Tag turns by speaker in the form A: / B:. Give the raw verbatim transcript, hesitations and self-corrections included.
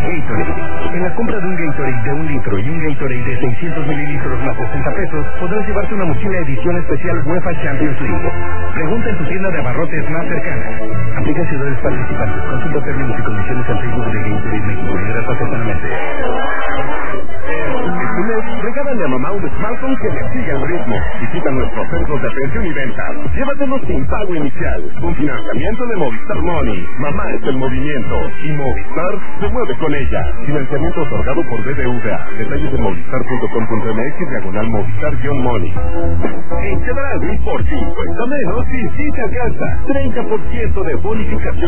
A: Gatorade. En la compra de un Gatorade de un litro y un Gatorade de seiscientos mililitros más sesenta pesos, podrás llevarte una mochila edición especial UEFA Champions League. Pregunta en tu tienda de abarrotes más cercana. Aplica ciudades participantes. Consulta términos y condiciones en Facebook de Gatorade México. Hidrata sanamente.
B: Este mes, regálale a mamá un smartphone que le siga el ritmo. Visita nuestros centros de atención y venta. Llévatelos sin pago inicial. Un financiamiento de Movistar Money. Mamá es el movimiento. Y Movistar se mueve con ella. Financiamiento otorgado por B B V A. Detalles en movistar punto com punto m x diagonal Movistar-Money. En Chedraui, por cincuenta menos y sí te alcanza. treinta por ciento de bonificación.